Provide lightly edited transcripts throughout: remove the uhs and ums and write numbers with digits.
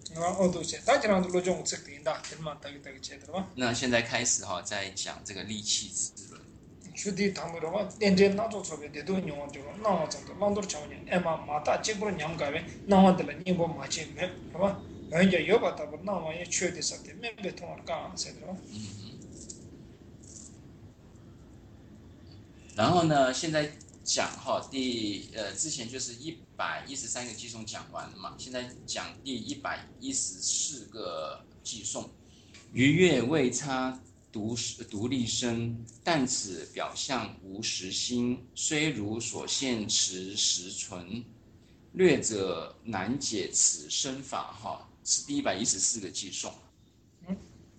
都是，大家让都种这点的，他妈这个接的嘛。 那现在开始在讲这个利器之论。 说的他们的话，连这那做错别的都用完就了，那我真的，那都是常年，哎妈妈大结果娘改为，那我的了，你不买钱没，是吧？人家有把他不，那我也缺的啥的，没被通了干啥的吧？ 然后呢，现在讲之前就是113个寄送讲完了嘛，现在讲第114个寄送。逾越未差独立声，但此表象无实心，虽如所现持实存，略者难解此身法是第114个寄送。 嗯，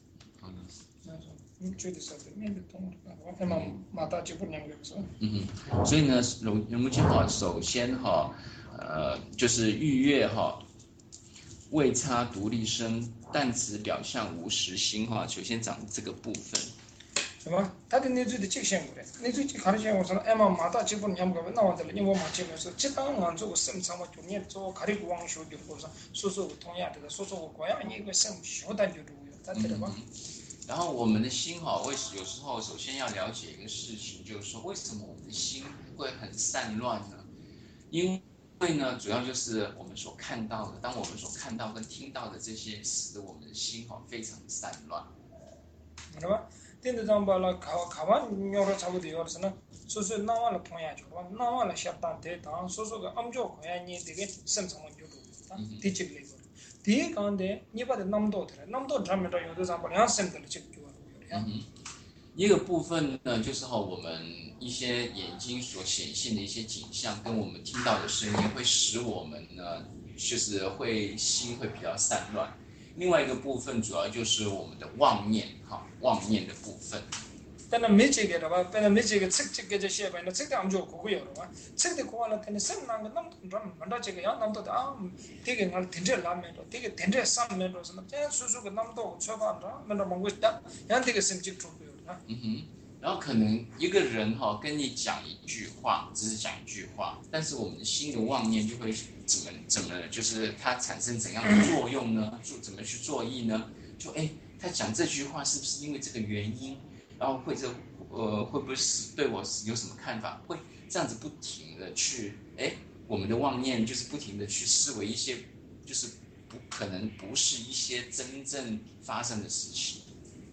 缺的啥的，没被通了干，哎妈妈大结果娘改是吧？ 所以呢，人木经首先就是逾越未差独立声，但此表象无实心首先讲这个部分。 是吧？他的那嘴的极限过来，那嘴看得见我说，哎妈妈大结果娘改为，那我的了，你我买钱没说，这当俺做个生产嘛，就你做卡里古王修的，或者说个同样的，说个关样一个生修单就这个，他对了吧？ 然后我们的心有时候首先要了解一个事情，就是说为什么我们的心会很散乱呢？因为呢，主要就是我们所看到的，当我们所看到跟听到的这些，使得我们的心非常的散乱。 是吧？电子账把了卡完要了差不多要了是呢，说那完了同样就吧，那完了下单得当，说个俺就好像你这个生产就多，第几个那个，第一讲的你把它那么多的，那么多上面的有的账把两生的了就有了。 一个部分呢，就是我们一些眼睛所显现的一些景象，跟我们听到的声音，会使我们呢，就是心会比较散乱。另外一个部分主要就是我们的妄念妄念的部分。 本来没这个的吧，本来没这个吃这个这些吧，那吃的俺们就过有了嘛，吃的过了，但是生那个那么多没到这个样那么多的啊，这个俺停车拉面着，这个停车上面着什么，这样说个那么多车吧，那么忙过的，让这个生就出不了的。 然后可能一个人跟你讲一句话，只是讲一句话，但是我们的心的妄念就会怎么，就是它产生怎样的作用呢？怎么去作意呢？他讲这句话是不是因为这个原因？然后会不会对我有什么看法？会这样子不停的去我们的妄念就是不停的去思维一些就是可能不是一些真正发生的事情。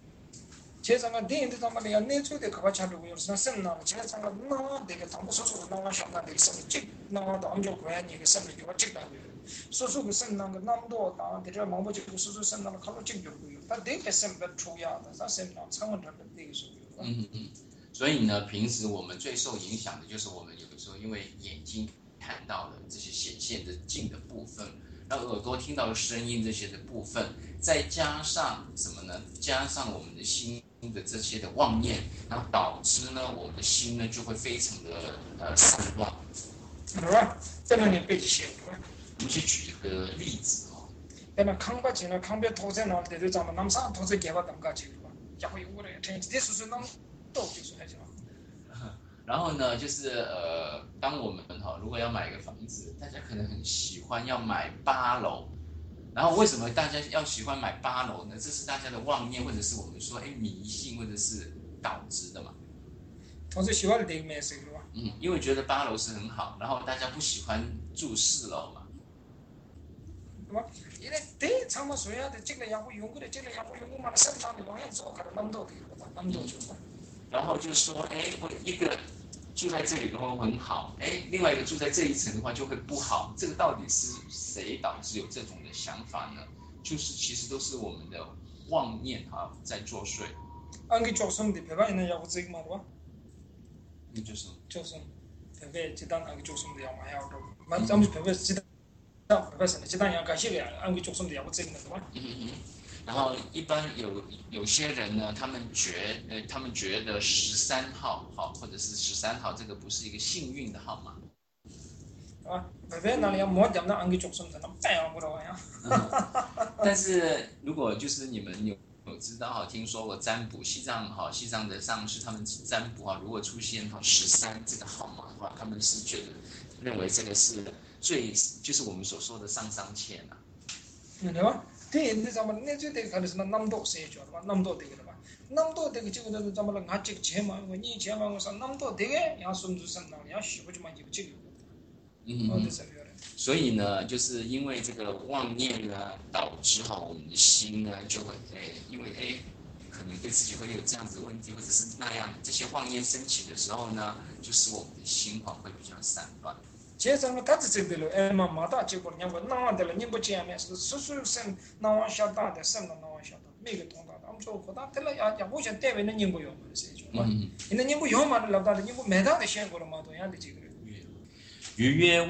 제가 내인데 담아야 내주데 그거 차리고 요새 sem나 제가 나 되게 담고 소소 나와 샤나 되게 sem직 나와도 암조 고양이 이게 sem을 이거 찍다 소소 그 sem나 그 남도 나 되게 망보지 그 소소 sem나 칼로 찍고요 다 되게 sember 초야다 사 sem나 창원 다 되게 소요 所以呢，平时我们最受影响的就是我们有的时候因为眼睛看到的这些显现的镜的部分，然后耳朵听到的声音这些的部分，再加上什么呢？加上我们的心的这些的妄念，然后导致呢，我们的心呢就会非常的散乱。 是吧？在那里背写， 我们去举一个例子那강바지나 강배 도세나 데도 잠 남산 도세 개바 담가지 봐. 야고 이거래. 진짜 수수 남 또就是那种。 然后呢，就是当我们如果要买一个房子，大家可能很喜欢要买8楼，然后为什么大家要喜欢买8楼呢？这是大家的妄念，或者是我们说迷信，或者是导致的嘛。 同时喜欢的没事是吧？ 因为觉得8楼是很好，然后大家不喜欢住4楼嘛。 对吧？因为对长么说呀的这个要会用过的，这个要会用过嘛，生产的东西做可能那么多的，那么多就。 然后就说，我一个住在这里的话很好，另外一个住在这一层的话就会不好。这个到底是谁导致有这种的想法呢？就是其实都是我们的妄念在作祟。 안기 조성데 배반이나 야구 찍 말와. 那就是 조성. 배배 지단 안기 조성데 야구 해야도. 만 잠시 배배 지단 배배선 지단 야구 가시게 안기 조성데 야구 찍는 거. 然后一般有些人呢，他们觉得13号或者是13号这个不是一个幸运的号码。但是如果就是你们有知道听说过占卜西藏的上师他们占卜如果出现13这个号码的话，他们是认为这个是就是我们所说的上上签啊。 对吧？对，你咱们那就得看的是那남도谁叫的吧？남도 되게的吧？남도 되게 지금咱们那这个钱嘛，你钱嘛，我说남도 되게 야 손주生了，呀媳妇就嘛就这个，哦，对，这个的。 所以呢，就是因为这个妄念呢，导致我们的心呢就会因为可能对自己会有这样子的问题，或者是那样这些妄念升起的时候呢，就使我们的心会比较散乱。 제가 같이 찍들로 에마 마다 찍고 그냥 뭐 나와들 님부 지하면서 수수생 나와 샤다데 생 나와 샤다 미게 통다 암초 고다 틀라 야 보셔 때문에 님부요 말이죠. 이는 님부 요만을 라다데 님부 매다데 시행거로 마도 야데 지그래. 余曰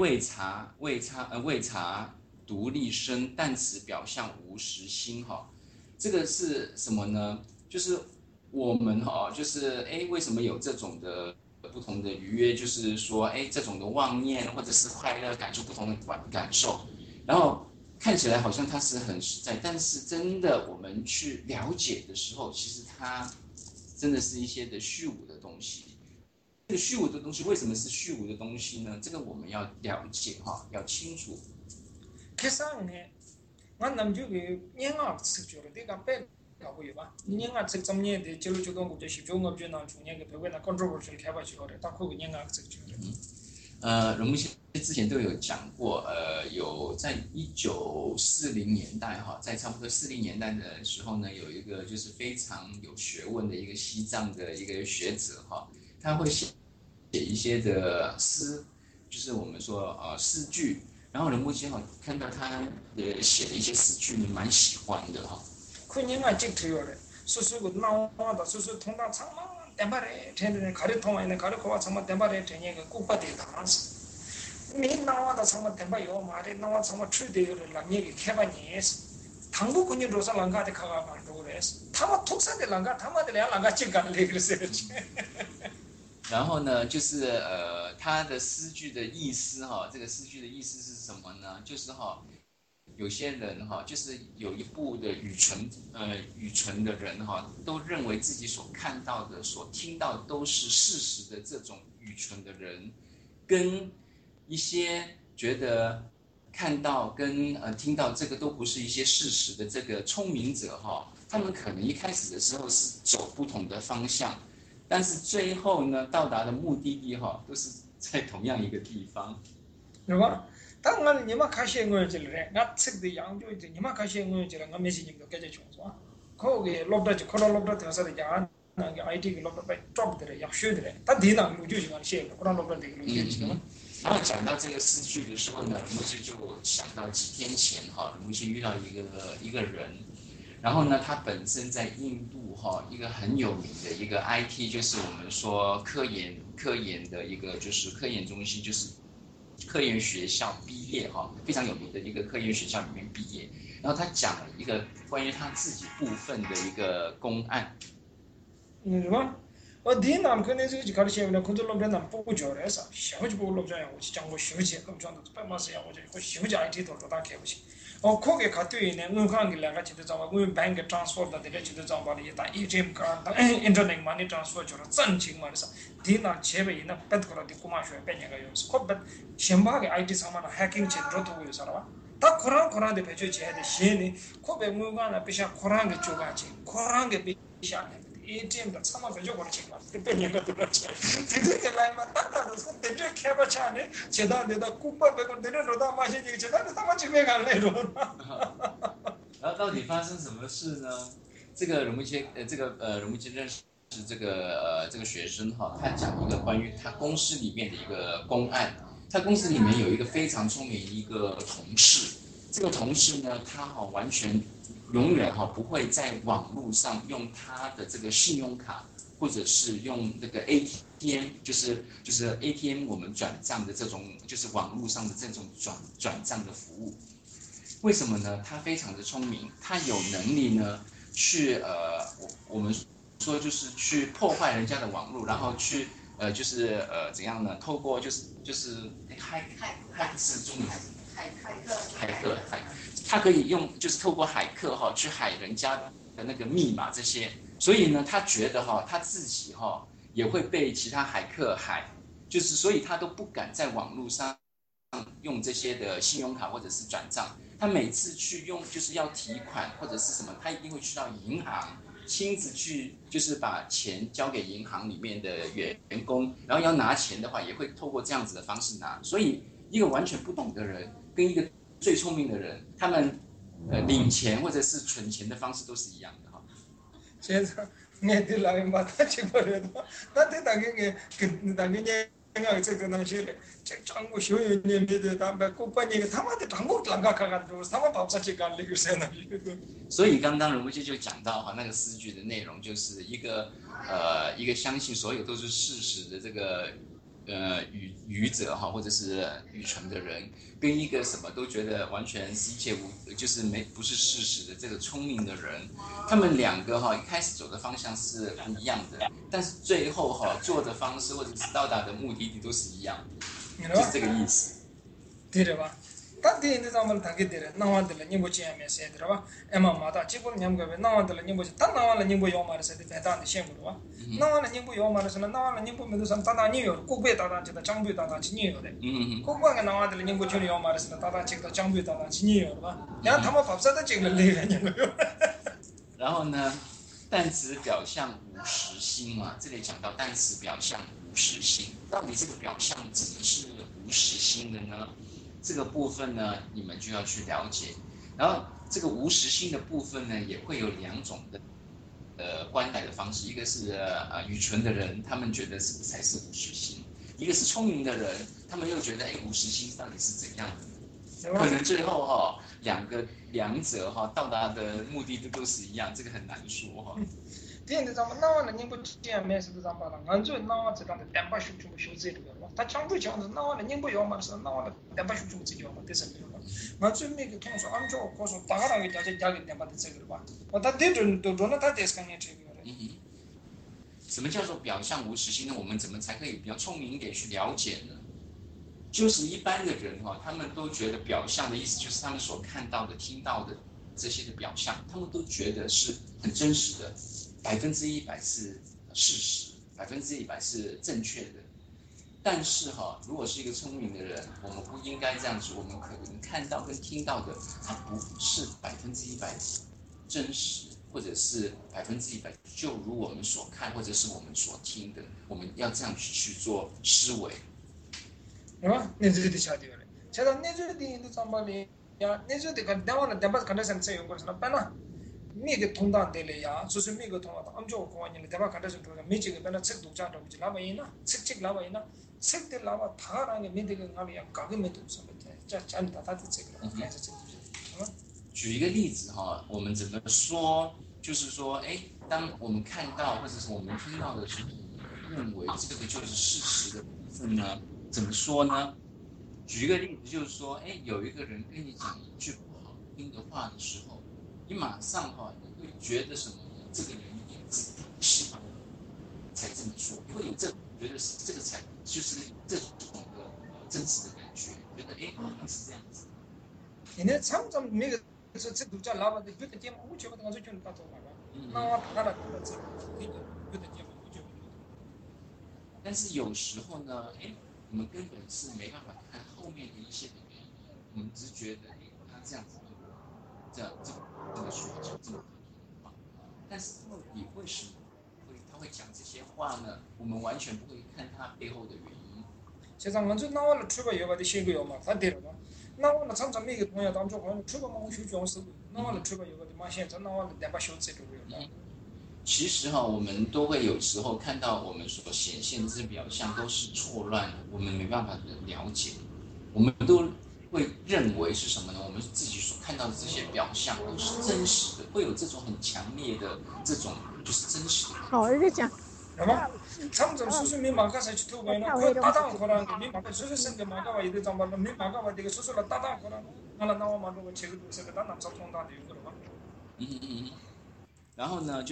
未察独立身，但此表象无实心这个是什么呢？就是我们就是为什么有这种的不同的愉悦？就是说这种的妄念或者是快乐感受不同的感受，然后看起来好像它是很实在，但是真的我们去了解的时候，其实它真的是一些的虚无的东西。这个虚无的东西为什么是虚无的东西呢？这个我们要了解要清楚。 계산에 만남주게 냥악 측조로 내가 빼가고 이봐. 냥악 측 점례에 제로 주던 거죠. 시종업주 나 중에 그 배우나 컨트롤을 해봐 주거래. 딱 그거 냥악 측조. 荣木先生之前都有讲过，有在1940年代在差不多40年代的时候呢，有一个就是非常有学问的一个西藏的一个学者他会写一些的诗，就是我们说诗句，然后仁波切看到他写的一些诗句，蛮喜欢的 그냥아 찍트요래. 수수고 나와다 수수 통다 창마 땜바레 텐데 가르 통화에 가르코와 창마 땜바레 텐이가 꼭바데 다스. 미 나와다 창마 땜바요 말에 나와 창마 추데요를 남얘기 해바니스. 당부 군이로서 랑가데 가가 말도레스. 타마 톡사데 랑가 타마데 랑가 찍간래 그랬어요. 然后呢，就是他的诗句的意思这个诗句的意思是什么呢？就是有些人就是有一部的愚蠢的人都认为自己所看到的、所听到的都是事实的这种愚蠢的人，跟一些觉得看到跟听到这个都不是一些事实的这个聪明者他们可能一开始的时候是走不同的方向。但是最后呢，到达的目的地都是在同样一个地方。 对吧？当你们看新闻去了，我吃的洋酒的，你们看新闻去了，我没事你们都感觉穷是吧？可个落不着，可能落不着，但是的家那个 IT 个落不着，抓不得了，要学的了。但地上路就是我写的，可能落不着这个路就是嘛。 然后讲到这个诗句的时候呢，木西就想到几天前木西遇到一个人。然后呢，他本身在印度一个很有名的一个 IT， 就是我们说科研的一个就是科研中心，就是科研学校毕业非常有名的一个科研学校里面毕业。然后他讲了一个关于他自己部分的一个公案。 是吧？어디남 그네서 가르치면 컨트롤러는 보고 저래서 시험지 보고 놓자야. 우리 장고 시험지 그럼 저도 빼마서야. 우리 시험지 IT도 다 개보시. 거기에 갔다 있는 응강이랑 같이 되자마 우리 뱅크 트랜스퍼다 되게 되자마 이다 ATM 카드 인터넷 마니 트랜스퍼 저런 전칭 말해서 디나 제베 있는 배트거라디 고마셔 빼냐가 요서 컵 시험하게 IT 사마나 해킹 제대로도 보여 살아. 다 코란데 배치 해야 돼. 시에니 코베 무가나 비샤 코란게 쪼가지. 코란게 비샤 ATM 다 참아 가지고 그렇지 마. 그때는 그렇지. 그때 라이만 딱딱 그때 개바차네. 제다내다 국밥 배고 내려놓다 마시지. 제다내 다 마치 왜 갈래로. 然后到底发生什么事呢？这个荣木切认识这个学生他讲一个关于他公司里面的一个公案。他公司里面有一个非常聪明一个同事，这个同事呢，他完全永远不会在网络上用他的这个信用卡，或者是用那个 ATM， 就是 ATM 我们转账的这种，就是网络上的这种转账的服务。为什么呢？他非常的聪明，他有能力呢去我们说就是去破坏人家的网络，然后去就是怎样呢？透过就是骇是中文还是骇客，他可以用就是透过骇客去骇人家的那个密码这些，所以呢，他觉得他自己也会被其他骇客骇，就是所以他都不敢在网络上用这些的信用卡或者是转账。 他每次去用就是要提款或者是什么，他一定会去到银行。亲自去就是把钱交给银行里面的员工，然后要拿钱的话，也会透过这样子的方式拿。所以一个完全不懂的人跟一个最聪明的人，他们领钱或者是存钱的方式都是一样的哈。 现在내들 라면 마다 집어려도 나한테 당연히 생각이 들던 시에 장고 쇼유님 미드 담배 꽃반이 타마데 장고 랑가가가지고 타마 밥사치 갈리고 세나지고 所以刚刚荣不就讲到哈，那个诗句的内容就是一个相信所有都是事实的这个愚者哈，或者是愚蠢的人，跟一个什么都觉得完全是一切就是不是事实的这个聪明的人，他们两个哈一开始走的方向是不一样的，但是最后哈做的方式或者是到达的目的地都是一样的，就是这个意思。 对吧？다들 인데 잠을 당기들 나와들 님보 지하면서 얘들아 에마 마다 집을 냠가베 나와들 님보 다 나와라 님보 요마르서 대단한 셴으로 나와라 님보 요마르서 나와라 님보 메두산 다다니요 고베 다다지다 장부 다다지 니요데 고방에 나와들 님보 줄이 요마르서 다다지다 장부 다다지 니요 봐 야他们 밥사다 찍을 내려냐고요 然后呢但词表象无实心嘛，这里讲到但词表象无实心，到底这个表象怎么是无实心的呢？这个部分呢，你们就要去了解。然后这个无实心的部分呢，也会有两种的观待的方式，一个是愚蠢的人，他们觉得什么才是无实心；一个是聪明的人，他们又觉得无实心到底是怎样的？可能最后两者到达的目的都是一样，这个很难说哈。 근데 잠깐 나와는 님보 지하면서도 잠깐 간주 나와서도 땜바 슈좀 쇼제도 봐. 다 장부 장도 나와는 님보 요마서 나와는 땜바 슈좀 지죠. 됐습니다. 맞죠? 미그 통소 암조 고소 다가라게 자제 자게 땜바 됐어요. 봐. 다 대전 도나 다 됐강에 지금. 什么叫做表象无实心呢？我们怎么才可以比较聪明一点去了解呢？就是一般的人他们都觉得表象的意思就是他们所看到的、听到的这些的表象，他们都觉得是很真实的。100%是事实，100%是正确的。但是如果是一个聪明的人，我们不应该这样子。我们可能看到跟听到的，它不是100%真实，或者是100%就如我们所看或者是我们所听的。我们要这样去做思维。 내주디 제가 내주디도 잠발이 야 내주디가 나와는 대바 컨디션 세요 거잖아. 빠나 미게 통단 될래야 소소 미게 통하다 암조 고원이 대바 컨디션 도가 미지게 배나 책 독자도 지 라바이나 책책 라바이나 책들 라바 다라게 미데게 가면 가게 메도 없었는데 자 잔다 다들 책을 해서 책 举一个例子我们怎么说？就是说，当我们看到或者是我们听到的时候，认为这个就是事实的部分呢？怎么说呢？举一个例子，就是说，有一个人跟你讲一句不好听的话的时候，你马上你会觉得什么呢？这个人一定是不喜欢才这么说，你会有这种觉得这个才就是这种的真实的感觉，觉得好像是这样子。 你참좀每个是这独家老板的别的节目，我觉得刚才就能打通了吧？那我他那个这别的节目我觉得。 但是有时候呢，我们根本是没办法看后面的一些的原因，我们只觉得他这样子这个说讲这么话，但是到底为什么他会讲这些话呢？我们完全不会看他背后的原因。 세상 먼저 나와는 출발 여가도 신고요 막 다들 봐. 나와는 참참 미게 동야 담조 거 출발만 오시 좋았어. 나와는 출발 여가도 마시자 나와는 내가 쇼츠도요. 其实我们都会有时候看到我们所显现之表象都是错乱的，我们没办法了解，我们都会认为是什么呢？我们自己所看到的这些表象都是真实的，会有这种很强烈的这种就是真实的。 好，就讲。 아마 참좀 수수미 마가서 유튜브에는 그 따당 거라는 게 미마가 수수선데 마가와 이들 잠발로 미마가와 되게 수수라 따당 거라는 하나 나와 만들고 제대로 해서 난 남사 통다도 이거 봐. 然后呢，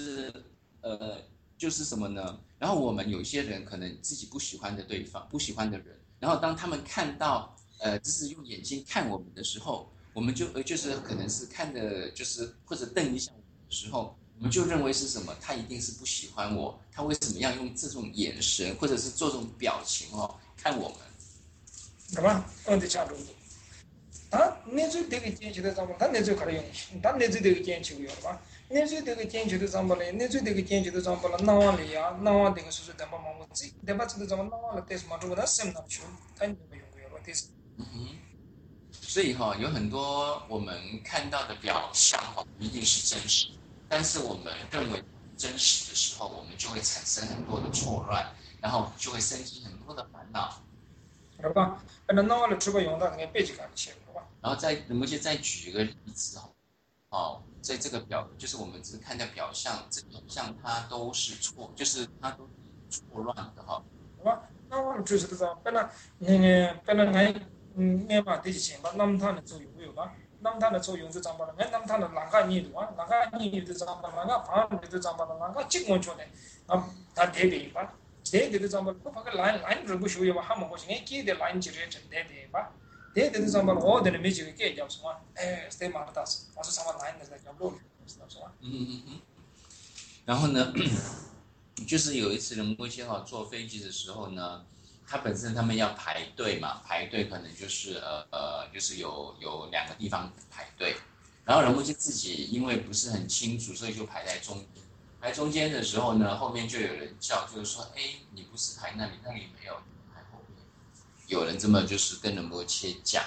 就是什么呢？然后我们有些人可能自己不喜欢的对方，不喜欢的人，然后当他们看到就是用眼睛看我们的时候，我们就是可能是看的，就是或者瞪一下我们的时候，我们就认为是什么？他一定是不喜欢我，他为什么要用这种眼神或者是做这种表情看我们？ 干嘛？어디 자로 다 내주 되게 괜찮다 잡아 다 내주 가려 다 내주 되게 괜찮고요 봐 내주 되게 괜찮다 잡아래 내주 되게 괜찮다 잡아라 나와리야 나와 되게 수수 담아 먹지 대바치도 잡아 나와라 테스 마루다 셈나 주 단지 용고요 봐 테스 所以有很多我们看到的表象一定是真实，但是我们认为真实的时候，我们就会产生很多的错乱，然后就会生起很多的烦恼。 好吧，那나와를 주고 용다 내背景感写好吧。 然后能不能再举一个例子在这个就是我们只是看到表象，这表象它都是错，就是它都是错乱的好吧，나와를 주셔도 자, 빼나 내가 되지 chen ba nam tha ne zo yu ba nam tha ne zo yu zang ba ne nam tha ne lang ga ni du wa lang ga ni du zang ba lang ga ba ne du zang ba lang ga chik mo cho ne ta de be ba de de zang ba ko pa ga line ru bu shu yu ba ha mo ko chi ki de line ji re chen de ba de zang ba o de ne me ji ke ja so ma stay ma ta so ma so sa ma line ne da ja lo so ma 然后呢就是有一次仁波切坐飞机的时候呢，他本身他们要排队嘛，排队可能就是就是有2个地方排队，然后仁波切自己因为不是很清楚，所以就排在中间。排中间的时候呢，后面就有人叫，就是说，哎，你不是排那里，那里没有，排后面。有人这么就是跟仁波切讲。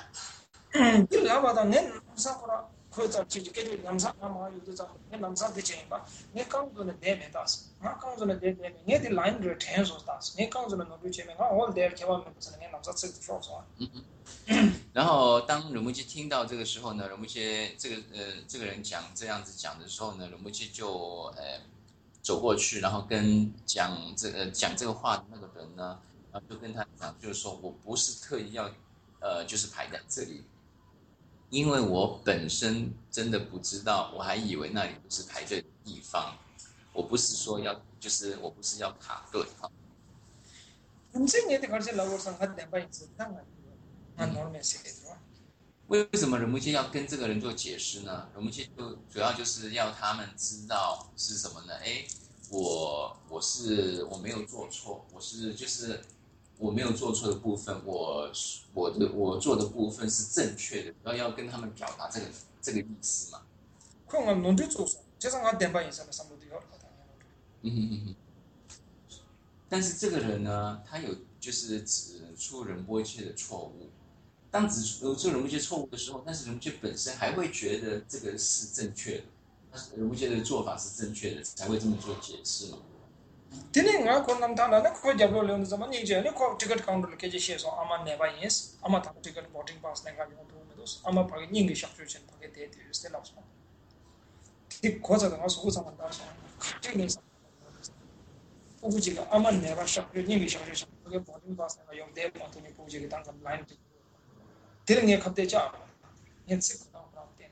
그저 지지게 남사 아마 유도자 남사 되체 봐. 내 강도는 내면 다스. 나 강도는 내면 내디 라인을 텐서 다스. 내 강도는 노비 체면 all there 개발 무슨 내 남사 쓰기 좋아서. 然后当仁波切听到这个时候呢，仁波切这个人讲这样子讲的时候呢，仁波切就走过去，然后跟讲这个话的那个人呢，就跟他讲，就是说我不是特意要就是排在这里。因为我本身真的不知道，我还以为那里不是排队的地方，我不是说要，就是我不是要卡队哈。为什么仁波切要跟这个人做解释呢？仁波切就主要就是要他们知道是什么呢？哎，我没有做错，我没有做错的部分，我做的部分是正确的，然后要跟他们表达这个意思嘛。但是这个人呢，他有就是指出仁波切的错误。当指出仁波切错误的时候，但是仁波切本身还会觉得这个是正确的，仁波切的做法是正确的，才会这么做解释嘛。 Tininga ko nam thana na ko jablo le on zaman ni je ne ko ticket counter le ke je sheso ama neba yes ama ta ticket boarding pass ne ga yo to me dos ama pa ni ngi shak chu chen pa ke de de ste la so ti ko za da so sa man da so ti ni sa pu ji ga ama neba shak chu ni ngi shak chu pa ke boarding pass ne ga yo de pa to ni pu ji ga tang line ti tininga khap de cha yen sik na pra te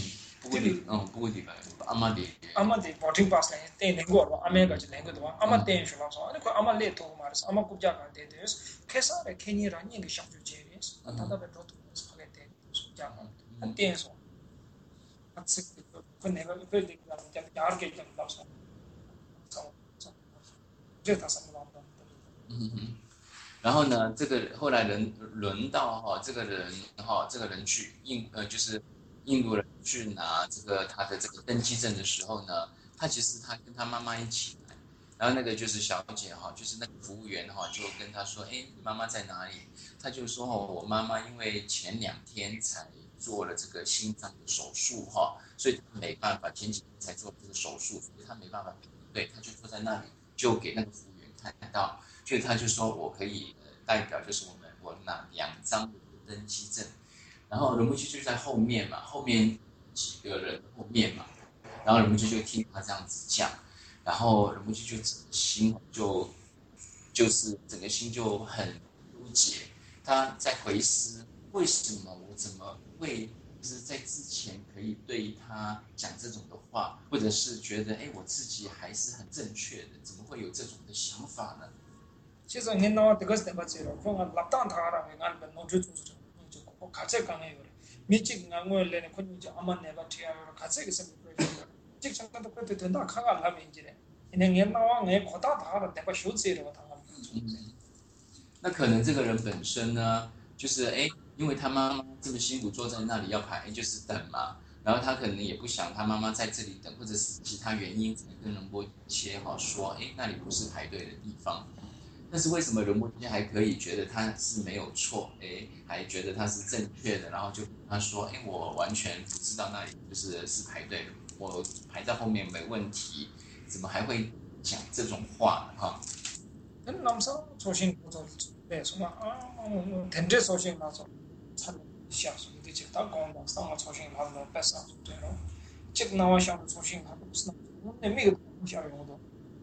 아마디 보팅 파스 때 랭고 아메가 지 랭고도 아마 때 쇼라서 아니 그 아마 레토 말스 아마 국자가 되데스 케사레 케니라니 게 샤프 제리스 다다베 도토 스파게티 숫자가 한때에서 같이 그 내가 그 얘기가 야르게 좀 나서这他什么老板然后呢，这个后来轮到这个人去就是印度人去拿他的这个登机证的时候呢，他其实他跟他妈妈一起来，然后那个就是小姐就是那个服务员就跟他说，哎，你妈妈在哪里？他就说我妈妈因为前2天才做了这个心脏的手术所以他没办法，前几天才做这个手术，所以他没办法排队，他就坐在那里，就给那个服务员看到，所以他就说我可以代表就是我拿2张的登机证。然后仁波切就在后面嘛，后面几个人后面嘛，然后仁波切就听他这样子讲，然后仁波切就整个心就是整个心就很纠结，他在回思为什么我怎么会就是在之前可以对他讲这种的话，或者是觉得我自己还是很正确的，怎么会有这种的想法呢？ 其实你那这个是怎么知道？我拉当他了，俺们弄出组织。같이 강해요. 미직 나고엘레는 kunji aman neba tiya 같이 그 sem 직 잠깐도 그때 된다 카가 알라면 이제 그냥 옛날와 내 거다 다라 내가 쇼지로 당한 那可能这个人本身呢，就是因为他妈妈这么辛苦坐在那里要排，就是等嘛。然后他可能也不想他妈妈在这里等，或者是其他原因，跟仁波切说，哎，那里不是排队的地方。但是为什么仁波切还可以觉得他是没有错，哎，还觉得他是正确的，然后就跟他说，哎，我完全不知道那里是排队，我排在后面没问题，怎么还会讲这种话哈？ 그 남사 소신 보존 배송아 텐제 소신 나서 참 시아서 이제 다 공부 상마 소신 하는 배사 되는 즉 나와 샤도 소신 하고 무슨 근데 미국 샤요도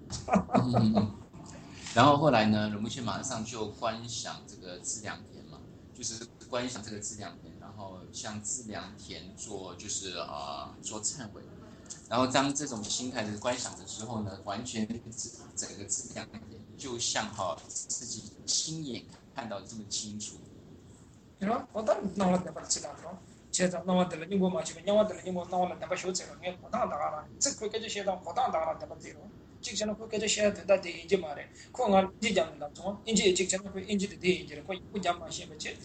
然后后来呢，仁波切马上就观想这个资粮田嘛，就是观想这个资粮田，然后向资粮田做做忏悔。然后当这种心态的观想的时候呢，完全整个资粮田就像自己亲眼看到这么清楚。 그럼 어떤 나와 대박 지나서 제가 나와들 이거 마치면 나와들 이거 나와라 대박 쇼츠가 게 보다 나가라 즉 그렇게 시에다 보다 나가라 대박 되고 직전에 그렇게 시에 된다 되 이제 말해 그거 이제 잡는다 또 이제 직전에 그 인지도 돼 이제 그 이제 마시에 즉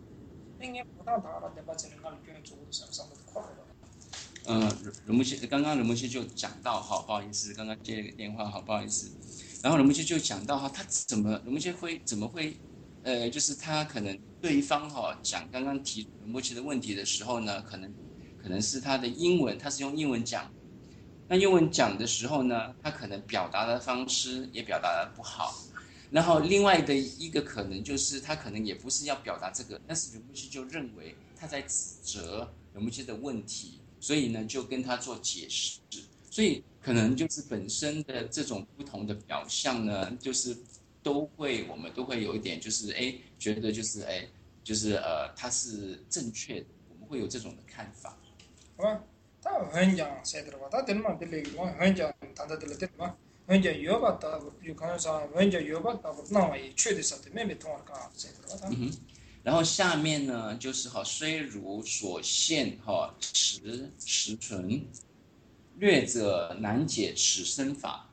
이게 보다 나가라 대박 되는 걸 교육 쪽으로 상상도 커버 刚刚仁波切就讲到不好意思，刚刚接了个电话，不好意思。然后仁波切就讲到他仁波切怎么会就是他可能对方讲刚刚提仁波切的问题的时候呢，可能是他的英文，他是用英文讲，那英文讲的时候呢，他可能表达的方式也表达的不好。然后另外的一个可能就是他可能也不是要表达这个，但是仁波切就认为他在指责仁波切的问题。所以呢，就跟他做解释，所以可能就是本身的这种不同的表象呢，就是我们都会有一点，就是觉得就是他是正确的，我们会有这种的看法。 好吧，他很讲谁的话，他等嘛的那个很讲他的了的嘛，很讲有吧的有可能说很讲有吧的那么也确实是的，没没同儿干谁的话。 然后下面呢，就是虽如所现实存，略者难解此身法。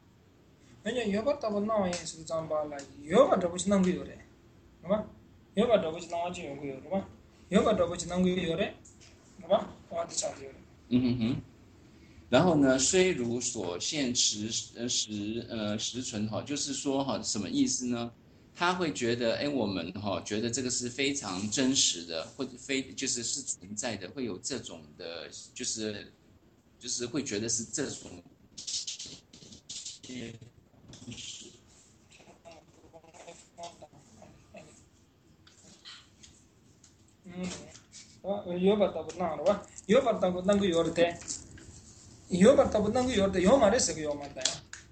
왜냐 여봤다고 나와 있을 잠발라 여봤다고 지난 거 요래. 봐. 여봤다고 지난 거 요래. 봐. 여봤다고 지난 거 요래. 봐. 와도 잘 요래. 然后呢，虽如所现实存就是说什么意思呢？他会觉得，我们觉得这个是非常真实的，或者就是存在的，会有这种的，就是会觉得是这种。 여봤다고 나와 봐. 여봤다고 난거 요래. 여봤다고 난거 요래. 요 말했어 그 요 말다.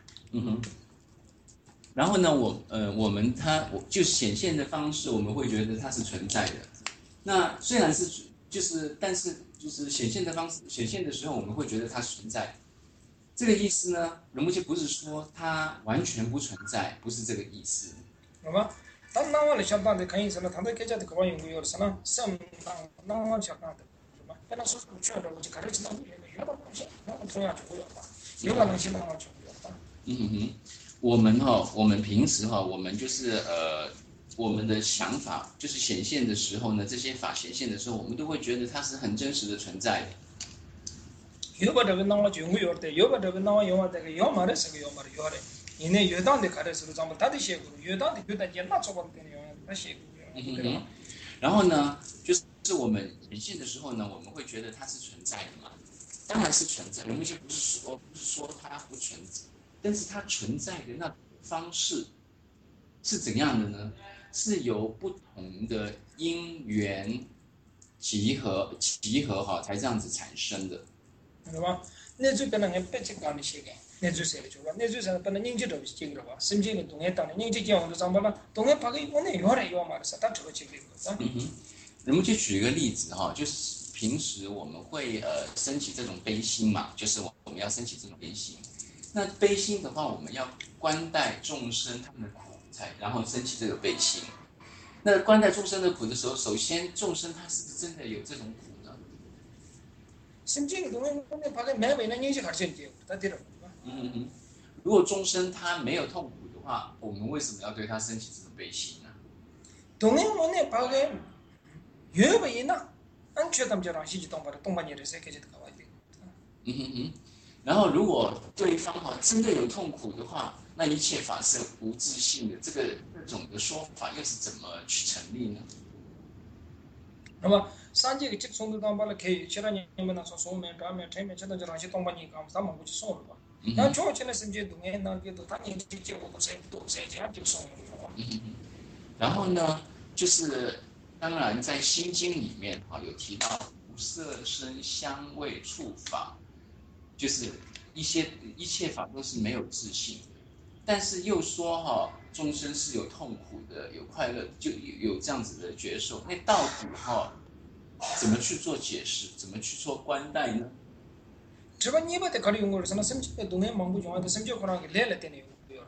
然后呢，我们就显现的方式，我们会觉得它是存在的。那虽然是但是就是显现的方式，显现的时候，我们会觉得它存在。这个意思呢，仁波切不是说它完全不存在，不是这个意思。 好吧，当나와를 샤반데 가인스는 다들 계좌도 그거 연구요르스나 썸 나와 샤반데. 그러나 소소 추어도 이제 가르치는 게 여러 번씩 통해야 되고요. 여러 번씩 나와 주고요. 我们平时我们就是我们的想法就是显现的时候呢，这些法显现的时候，我们都会觉得它是很真实的存在的。 여바다가 나와 연구요르 때 여바다가 나와 영화다가 요 말에서 그 요 말이 요래. 이내 여단데 가르쳐서 좀 다들 시고 여단데 여단 옛날 저거 때문에 요 시고. 然后呢，就是我们显现的时候呢，我们会觉得它是存在的嘛，当然是存在。我们就不是说它不存在。但是它存在的那方式是怎样的呢？是由不同的因缘集合才这样子产生的。 对吧？那就变成个别个干的些个，那就谁了就吧？那就啥？变成人家都是这个吧？甚至个东西当然人家讲我都怎么了？东西把个我那有来有嘛的啥，他这个这个个。 我们就举一个例子就是平时我们会升起这种悲心嘛，就是我们要升起这种悲心。那悲心的话，我们要观待众生他们的苦，然后升起这个悲心。那观待众生的苦的时候，首先众生他是不是真的有这种苦呢？ 甚至个东西我那把个买回来人家还是这个，他对了。 如果众生他没有痛苦的话，我们为什么要对他升起这种悲心呢？ 东西我那把个 여버이나 안 최담저랑 시지 동바를 동반이를 세계지 가와야 돼. 然后如果对方真的有痛苦的话，那一切法是无自性的，这种的说法又是怎么去成立呢？ 那么三界个직송도담발케이치라니면나서소면라면테면체도저랑시동반이감사먹고지송을봐 나 좋아지는 심지에 동해 나게도 당연히 직接我 谁就送然后呢，就是当然在心经里面有提到无色声香味触法，就是一切法都是没有自性的，但是又说众生是有痛苦的，有快乐，就有这样子的觉受。那到底怎么去做解释，怎么去做观待呢？ 저번 이번에 가리운 거로서는 심지어 동해 망부 중앙에 심지어 그런 게 레레 때문에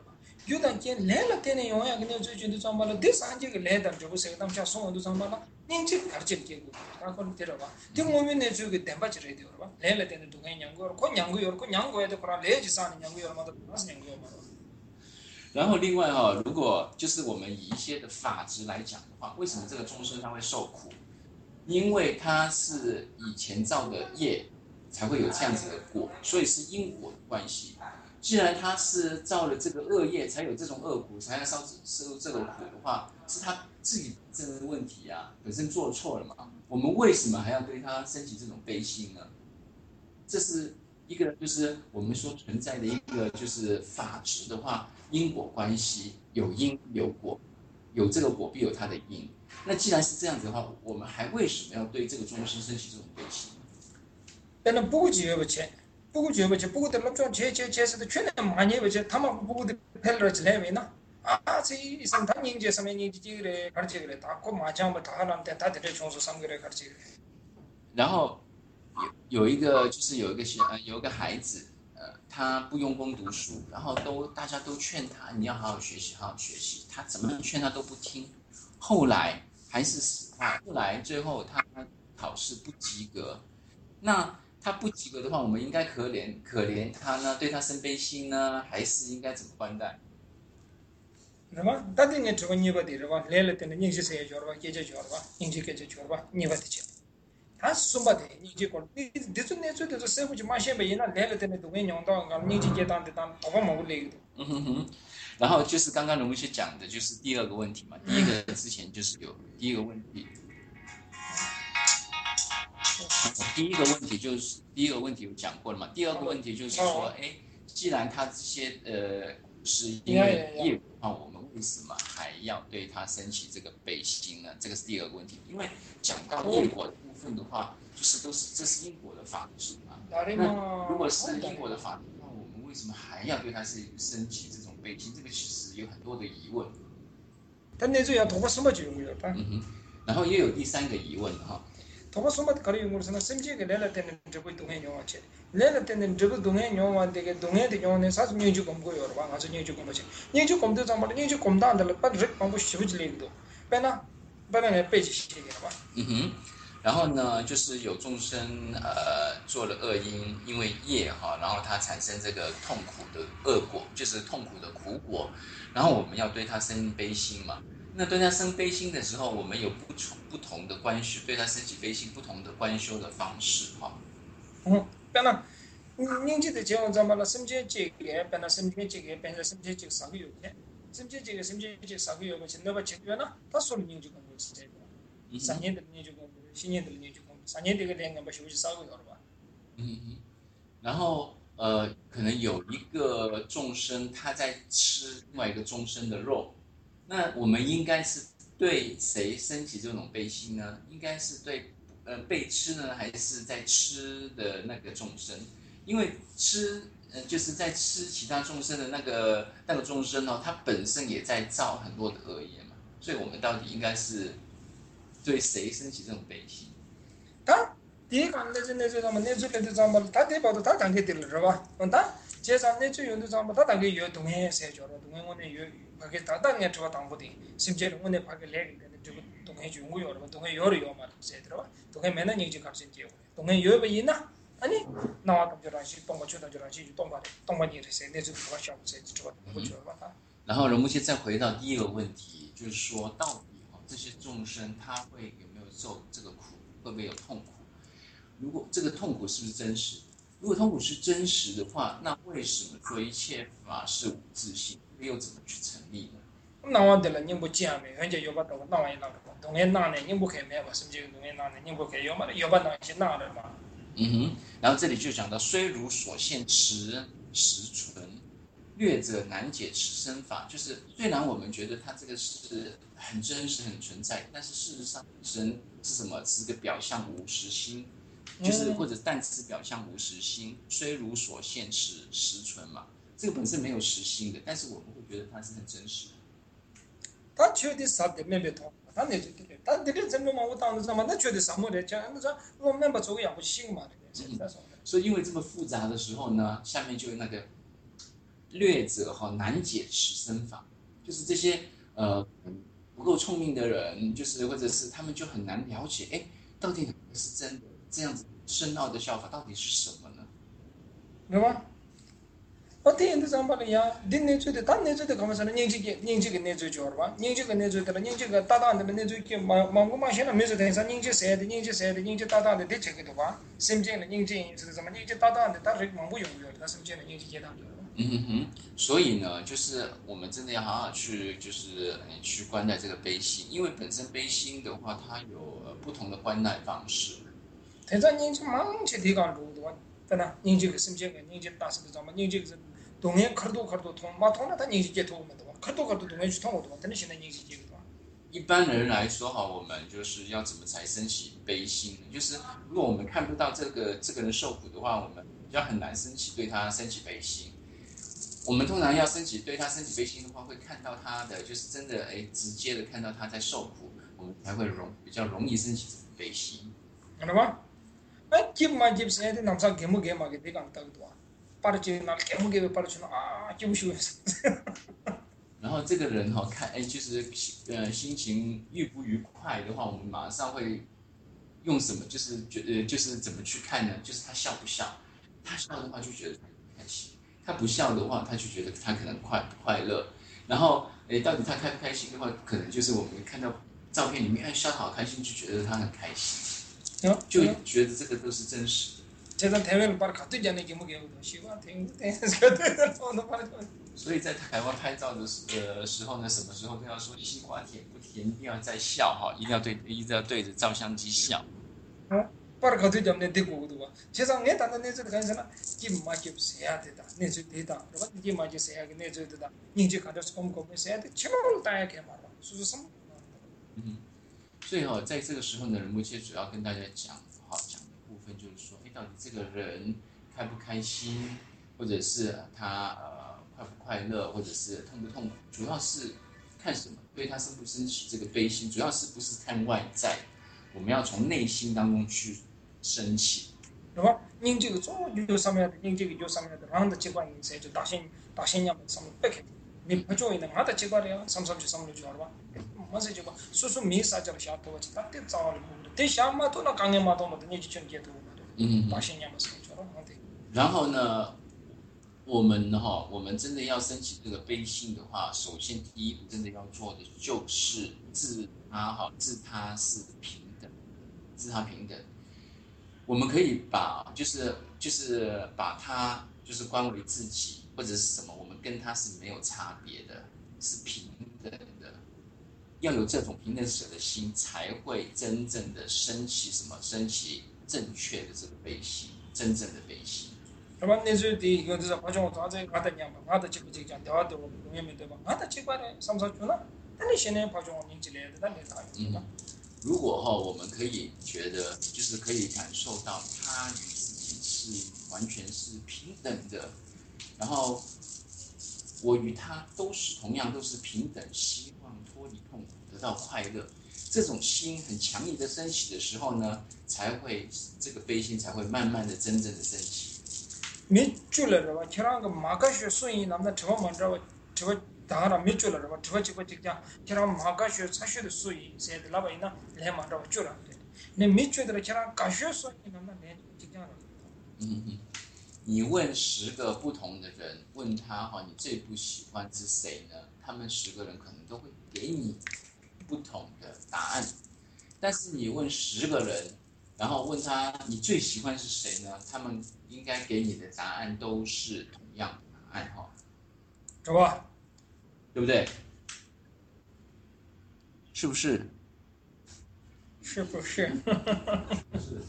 유단 게 레레 때문에 용야 그냥 저주도 정말로 대산지가 레다 저거 세담차 송도 정말로 닌지 가르칠 게고 아건 들어봐 등모면에 저기 댐바지를 해야 봐 레레 때문에 동해 양고 그 양고요 그 양고에도 그런 레지 사는 양고요 마다 무슨 양고요 말 然后另外如果就是我们以一些的法执来讲的话，为什么这个众生他会受苦？因为他是以前造的业才会有这样子的果，所以是因果的关系。既然他是造了这个恶业，才有这种恶苦，才要受这个苦的话，是他自己本身的问题啊，本身做错了嘛。我们为什么还要对他升起这种悲心呢？这是一个就是我们说存在的一个就是法执的话，因果关系有因有果，有这个果必有它的因。那既然是这样子的话，我们还为什么要对这个众生升起这种悲心？ 나는 보고 지어버체 보고 들로 좀 제스도 최내 많이 해버체 타마 보고 펠러지 레메나 아지 이선 단인제 서면이 지그래 가르치 그래 다고 마장을 다 하는데 다 들에 총수 삼그래 가르치 그래 然后有一个就是有一个孩子，他不用功读书，然后大家都劝他你要好好学习，好好学习，他怎么劝他都不听，后来还是死坏，后来最后他考试不及格，那他不及格的话，我们应该可怜他呢，对他生悲心呢，还是应该怎么观待？ 그러면 다들 저거 니버디르바 레레테는 닝시세 줘봐 계제 줘봐 닝지 계제 줘봐 니버디지 다 숨바데 닝지 걸 디즈 네츠도 세부지 마셰베 이나 레레테는 동에 용도 갈 닝지 계단데 단 어바 먹을래 然后就是刚刚龙师讲的，就是第二个问题嘛。第一个之前就是有第一个问题，第一个问题有讲过了嘛。第二个问题就是说，既然他这些是因为业的话，我们为什么还要对他升起这个悲心呢？这个是第二个问题。因为讲到业果的部分的话，就是这是因果的法执嘛。那如果是因果的法执，那我们为什么还要对他升起这种悲心？这个其实有很多的疑问。 但那就要多什么就有吧？ 然后也有第三个疑问哈。 도바 소맛 가리는 것은 심지에 레라 때는 저거 동해 용어체 레라 때는 저거 동해 용어한테 동해의 용어는 사실 뉘주 검고요 봐 아주 뉘주 검고지 뉘주 검도 정말 뉘주 검도 안 달라 빠르 검고 쉬우지리도 배나 배나에 빼지 시기라 봐 然后呢，就是有众生做了恶因，因为业然后他产生这个痛苦的恶果，就是痛苦的苦果，然后我们要对他生悲心嘛。 那对他生悲心的时候，我们有不同的观修，对他升起悲心不同的观修的方式哈。 배나 닝지의 제원 잠말라 심지에 제게 배나 심지에 제게 배나 심지에 제 사고요 네 심지에 제 사고요 뭐 진너바 제거나 다 소리 닝지 공부 진짜 산년들 닝지 공부 신년들 닝지 공부 산년들이 된거 뭐 쉬우지 사고요 봐 然后可能有一个众生他在吃另外一个众生的肉。 那我们应该是对谁升起这种悲心呢？应该是对被吃呢，还是在吃的那个众生？因为吃就是在吃其他众生的那个众生他本身也在造很多的恶业嘛，所以我们到底应该是对谁升起这种悲心？ 他第一个那咱们那这边的咱们他得把他当给定了是吧？他接上那这用的咱们他当给有东西谁叫了东西我那有。 밖에 다당에 저거 당보디 심지어 오늘 밖에 내게 되는 저거 동해 중고요 여러분 동해 요리요 말이지 들어 동해 매는 얘기 같이 지요 동해 요be 있나 아니 나와 저라시 동거 저라시 동반이 이래서 내주 그거 샤고 저거 뭐 저거 봐 然后龙木先再回到第一个问题，就是说到底这些众生他会有没有受这个苦？会不会有痛苦？如果这个痛苦是不是真实？如果痛苦是真实的话，那为什么说一切法是无自性？又怎么去成立呢？ 那我的了，你不讲没？人家有把东那玩意那个，东西拿呢，你不开没吧？什么叫东西拿呢？你不开，要么要把东西拿了嘛？ 然后这里就讲到，虽如所现实存，略者难解持身法。就是虽然我们觉得它这个是很真实、很存在，但是事实上神是什么？是个表象无实心，就是或者但此表象无实心，虽如所现实存嘛。这个本身没有实心的，但是我们会觉得它是很真实的。 他确定啥的没别通，他那就对的，他这个真的嘛，我当时什么，那觉得什么的，讲那说我们不做个样不行嘛，对不对？ 所以因为这么复杂的时候呢，下面就有那个略者难解持身法，就是这些不够聪明的人，就是或者是他们就很难了解，哎，到底哪个是真的？这样子深奥的笑法到底是什么呢？ 对吧？我第一次上班了呀，你那做的，他那做的干嘛事呢？人家个那做叫吧，人家个那做的了，人家个搭档的那做叫忙现在没做的，啥人家谁的，人家搭档的，这个的话，什么了？人家是什么？人家搭档的，他是忙不用的，他什么了？人家接档的。 所以呢，就是我们真的要好好去，就是去观待这个悲心，因为本身悲心的话，它有不同的观待方式。 但是人家忙去提纲路的话，对吧？人家个什么个，人家打什么仗嘛？人家个是东西可多通，嘛通了他人家接通嘛的话，可多东西去通我的话，但是现在人家接的话， 一般人来说哈，我们就是要怎么才升起悲心呢？就是如果我们看不到这个人受苦的话，我们比较很难对他升起悲心。我们通常要对他升起悲心的话，会看到他的就是真的直接的看到他在受苦，我们才会比较容易升起悲心。 知道吗？哎，接嘛接谁的？那么啥给么给嘛给提纲得的话，把它接那给么给把它去那啊，就不修。 然后这个人看就是心情愉不愉快的话，我们马上会用什么？就是怎么去看呢？就是他笑不笑？他笑的话就觉得他开心，他不笑的话他就觉得他可能快乐。然后到底他开不开心的话，可能就是我们看到照片里面笑得好开心，就觉得他很开心，就觉得这个都是真实的。 这张台湾把它卡对讲的给么给我的，希望听这个对的，我都把它。 所以在台湾拍照的时候呢，什么时候都要说西瓜甜不甜，一定要在笑哈，一定要对着照相机笑。 把它卡对讲的对过的话，其实我当时那时候看什么，接嘛接谁啊的，那时候对的，是吧？接嘛接谁啊？那时候对的，人家看到是公谁的，全部大家看嘛，说什么？ 所以在这个时候呢，仁波切主要跟大家讲的部分就是说，到底这个人开不开心，或者是他快不快乐，或者是痛不痛苦，主要是看什么？对他生不生起这个悲心，主要是不是看外在，我们要从内心当中去升起。 是吧？人这个做有什么样的，人这个有什么样的，让他结果人才就大仙娘们什么不开，你不做呢，他的结果的呀，什么就好了吧？没事结果，说没啥叫下头，他得早了，得下嘛头那刚刚嘛头嘛，你就全接头嘛，对，大仙娘们什么就好了，对。 然后呢，我们真的要升起这个悲心的话，首先第一步真的要做的就是自他是平等，自他平等。我们可以就是把他就是观为自己或者是什么，我们跟他是没有差别的，是平等的。要有这种平等舍的心，才会真正的升起升起正确的这个悲心，真正的悲心。 是吧？那时候第一个就是好像我抓着我的娘嘛，我的结果就讲对我永远没对吧？我的结果呢，什么时候去了？但你现在好像我年纪来的，那没啥用吧？ 如果我们可以觉得，就是可以感受到他与自己是完全是平等的，然后我与他同样都是平等，希望脱离痛苦，得到快乐。这种心很强烈的升起的时候呢，这个悲心才会慢慢的真正的升起。 没救了是吧？其他个马个学所以咱们这个门知道吧？这个当然没救了是吧？这个结果就讲，其他马个学才学的所以现在老百姓呢来嘛知道救了，对。你没救的了，其他刚学所以咱们来就讲了。 你问10个不同的人，问他你最不喜欢是谁呢？他们10个人可能都会给你不同的答案。 但是你问10个人，然后问他你最喜欢是谁呢？他们应该给你的答案都是同样的答案哈， 是吧？ 对不对？是不是？ 是不是？ 是。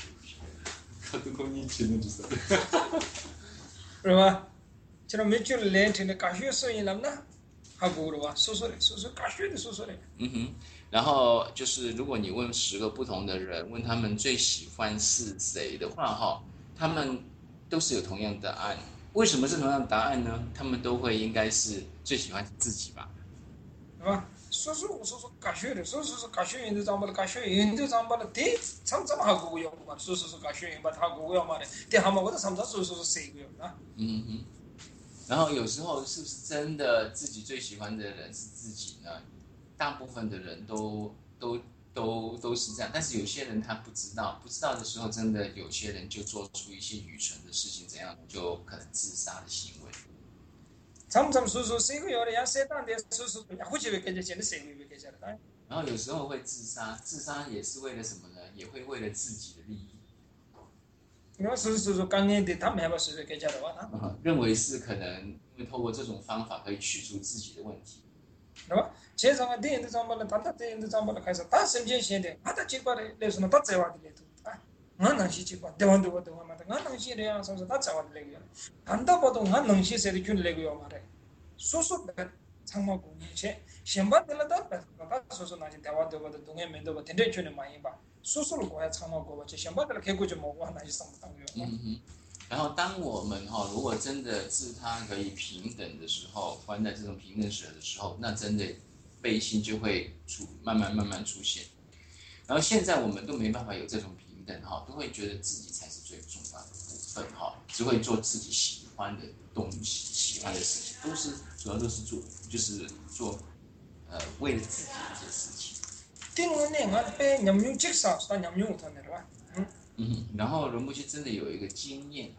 是吧？저는 몇 주를 내한테 가슈 소인남나 하고 그러와 소소래 가슈도 소소래. 嗯哼，然后就是如果你问10个不同的人，问他们最喜欢是谁的话，哈，他们都是有同样的答案。为什么是同样的答案呢？他们都会应该是最喜欢自己吧？ 是吧？소소 가슈래 소소 가슈인도 잠발 가슈인도 잠발 대 참참 하고요. 소소 가슈인 바 하고요 말에. 대 하마보다 삼자 소소 세고요. 嗯哼，然后有时候是不是真的自己最喜欢的人是自己呢？大部分的人都是这样，但是有些人他不知道，不知道的时候，真的有些人就做出一些愚蠢的事情，怎样就可能自杀的行为。 참참 소소 세고요. 야 세단데 소소 야 후지베 깨져 쟤는 세고요 깨져라. 然后有时候会自杀，自杀也是为了什么呢？也会为了自己的利益。 이거 소소 강내데 다 매바 소소 깨져라 와. 认为是可能因为透过这种方法可以去除自己的问题。 봐. 제상아 대인도 잠발은 단다 대인도 잠발은 가서 다 심지시인데 하다 찍바래 레스는 다 재와들래도. ngānāngshī chīkwa, dewandu wa dewa mātā, ngānāngshī rīyā sāngsā tā chāwāt lēgu yā. Tāndā bātō ngānāngshī sēdi kyun lēgu yā mārē. Sūsū bēt tsāngmā gōngi chē, shimbā tēlā tā bēt, tā sūsū nāshī dewa dewa dā dōngyā mēndō bā, tēndē kyun mā yīmbā. Sūsū lō gōyā tsāngmā gōba chē, shimbā tēlā kēgu chē mō gō nāshī sāngmā tāngu yā. 然后，当我们如果真的自他可以平等的时候，关在这种平等者的时候，那真的悲心就会慢慢出现。然后现在我们都没办法有这种平等都会觉得自己才是最重要的部分只会做自己喜欢的东西、喜欢的事情，主要都是就是做为了自己的一些事情。 然后仁波切真的有一个经验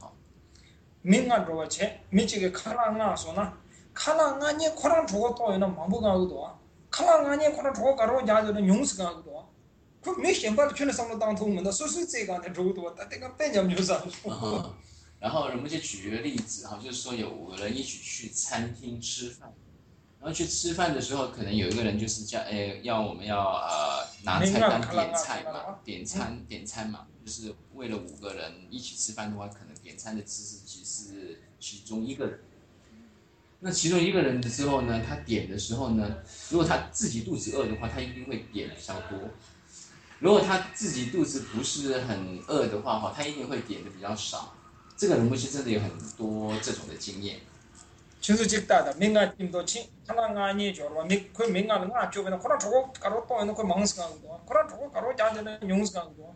민간 로바체 미치게 칼랑아 소나 칼랑아니 코란 주고 또 이나 망부가고도 칼랑아니 코란 주고 가로 야저는 용스가고도 그 메신발 춘의 상로 당 통문다 소수제가 주고도 왔다 내가 빼념 유사. 然后仁波切举一个例子就是说有5个人一起去餐厅吃饭，然后去吃饭的时候，可能有一个人就是我们要拿菜单点菜嘛，点餐嘛，就是为了5个人一起吃饭的话，可能点餐的只是其中一个人。那其中一个人的时候呢，他点的时候呢，如果他自己肚子饿的话，他一定会点比较多；如果他自己肚子不是很饿的话，他一定会点的比较少。这个仁波切真的有很多这种的经验。 준수 직다다 민간 팀도 치 하나가니 저로 그 민간은 쪽에는 코란 주고 가로 또 있는 그 망스가고 코란 주고 가로 자전은 용스가고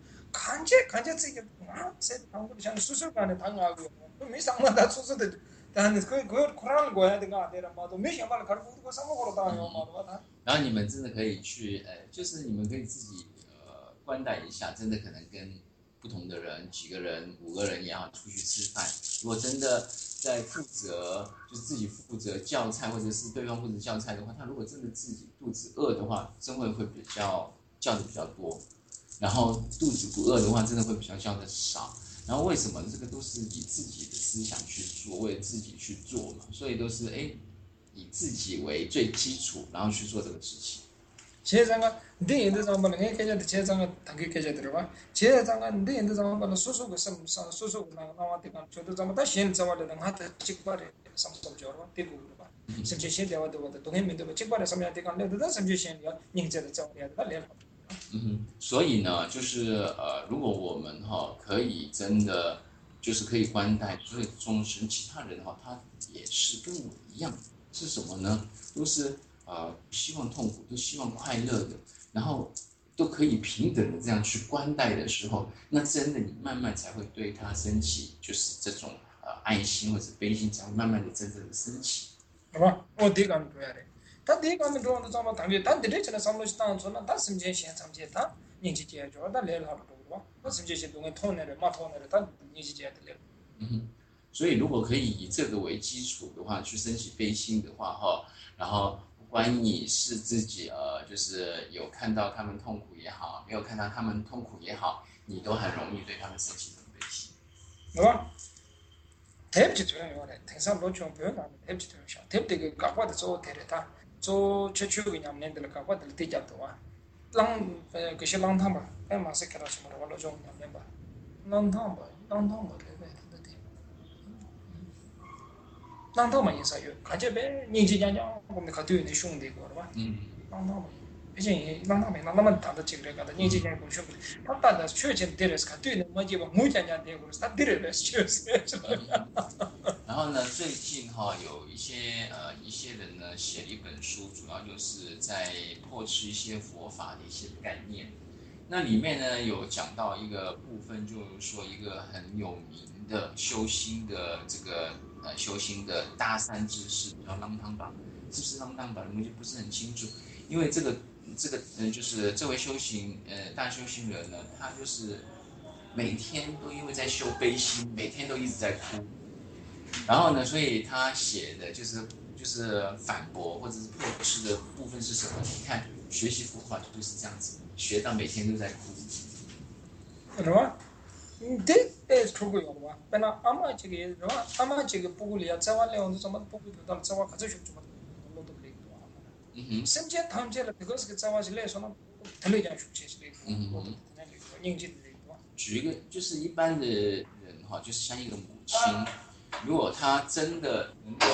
간제 쓰게 세 방금 전 수술관에 당하고 그 미상마다 수술도 다는 그 코란 거야 내가 내가 봐도 미상 말 가르고 그 상목으로 다요 말아. 然后你们真的可以去就是你们可以自己观待一下，真的可能跟不同的人几个人5个人也好出去吃饭，如果真的在负责就是自己负责叫菜，或者是对方负责叫菜的话，他如果真的自己肚子饿的话，真会比较叫的比较多，然后肚子不饿的话，真的会比较叫的少。然后为什么这个都是以自己的思想去做，为自己去做嘛，所以都是以自己为最基础，然后去做这个事情。 제장아 네 인도 잠발은 해케자도 제장아 당기 케자 들어봐 제장아 네 인도 잠발은 소소고 소소고 나와한테 간 저도 잠다 신 잠발은 하다 찍바래 삼성 저러 되고 그러봐 심지신 대화도 와도 동해민도 찍바래 삼야한테 간 내도 심지신이야 닝제도 잡아야 돼 레라. 所以呢，就是如果我们可以真的就是可以关待所有众生，其他人他也是跟我一样，是什么呢？都是希望痛苦，都希望快乐的，然后都可以平等的这样去关待的时候，那真的你慢慢才会对他升起，就是这种爱心或者悲心，才会慢慢的真正的升起。 好吧，我这个对的。他第一个中的怎么当然，但这里上路是当初呢，他甚至现场接他，年纪接着，他来了好多吧，他甚至是东西通来的，马通来的，他年纪接的来。所以如果可以以这个为基础的话，去升起悲心的话然后不管你是自己就是有看到他们痛苦也好，没有看到他们痛苦也好，你都很容易对他们生起慈悲心。 对吧？대비조용요래 대상 로총 변화 대비 조용 샤 대비 그 가과도 저 데려다 저 최초의 냠nen들 가과들 대잡도 랑그 실랑탐 봐 마세 캐라시 뭐 원로 좀 냠낸 봐 랑탐 봐 레베 랑탐 뭐 인사요 가제베 니지냐냐 근데 가도 있는 슝데 거 봐. 랑탐 이제 랑탐에 나만 다다 찍으래 가다 니지냐 고 슝 답답다 최진 데레스 가도 있는 뭐지 뭐 무자냐 되고 다 데레스 최스 然后呢，最近有一些人呢写了一本书，主要就是在破斥一些佛法的一些概念。那里面呢有讲到一个部分，就是说一个很有名的修心的这个修心的大善知识叫浪汤吧，是不是浪汤吧？我就不是很清楚，因为这个就是这位大修行人呢，他就是每天都因为在修悲心，每天都一直在哭。然后呢，所以他写的就是反驳或者是破斥的部分是什么？你看学习佛法就是这样子，学到每天都在哭。 是吧？对，出过有吧？本来阿妈这个不里啊，在外了，怎么不会到在外可是怎么都不累的。甚至他们这了，这个是个在外是来说呢，特别讲出去是累的，年纪累的。 举一个就是一般的人就是像一个母亲。如果他真的能够，